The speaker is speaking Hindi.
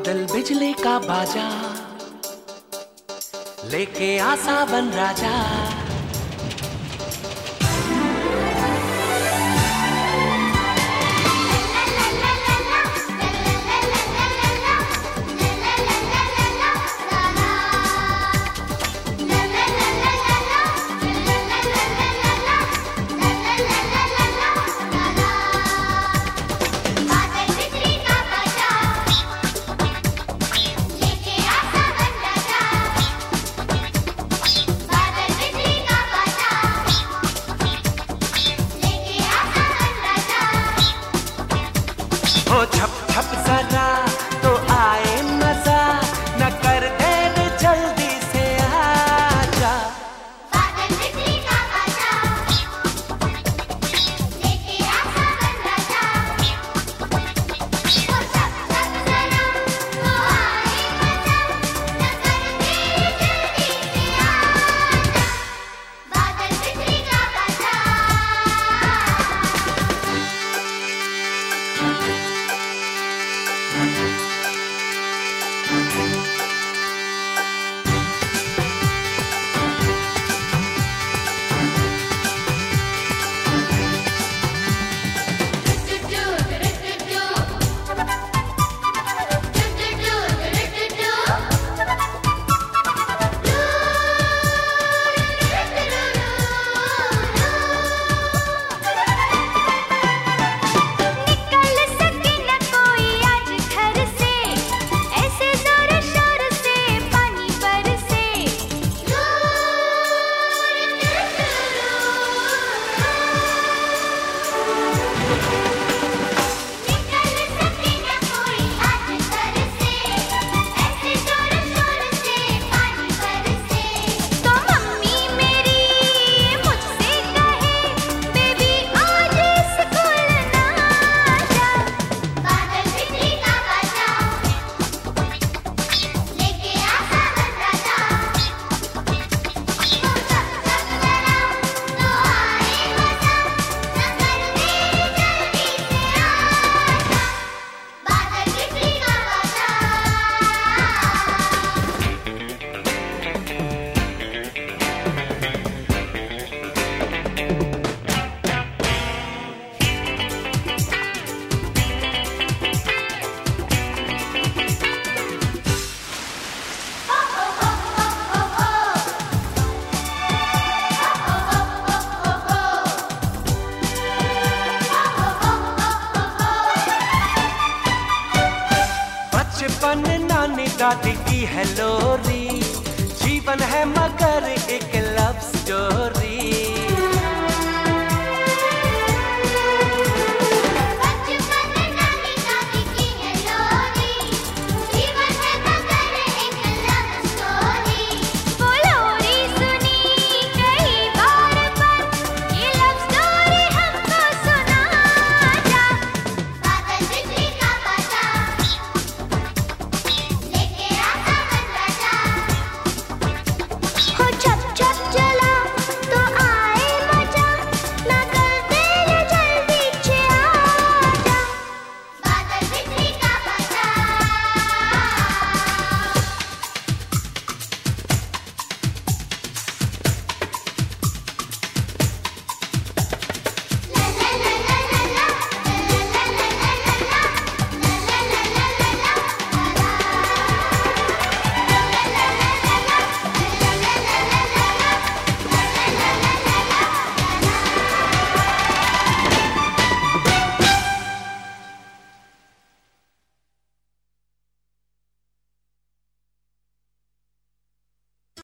चल बिजली का बाजा लेके आ सावन राजा। हो छप छप सजा तो आए मजा, न कर देर जल्दी से आजा। बादल बिजली का बाजा लेके आ सावन राजा। हो छप छप सजा तो आए मजा, न कर देर जल्दी से आजा। बादल बिजली का बाजा। बचपन नानी दादी की है लोरी, जीवन है मगर एक लव स्टोरी।